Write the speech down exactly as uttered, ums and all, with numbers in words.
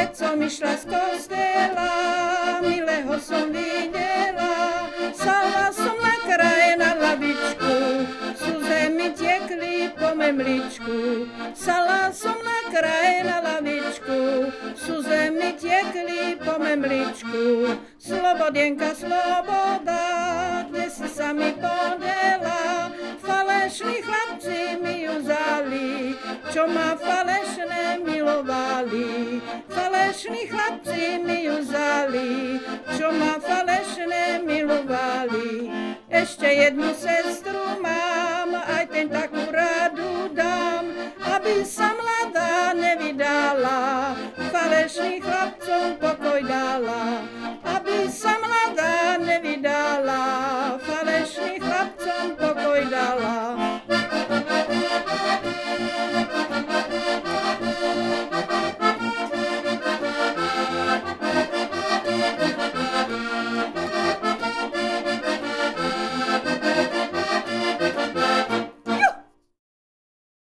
keď som išla z kostela, milého som videla, sala som na kraje na lavičku, suze mi tiekli po memličku. Sala som na kraje na lavičku, suze mi tiekli po memličku. Slobodienka, sloboda, kde si sa mi podela, falešní chlapci mi ju vzali, čo ma falešné milovali. Falešní chlapci mi ju vzali, čo ma falešné milovali. Ešte jednu sestru mám, aj ten takú radu dám, aby sa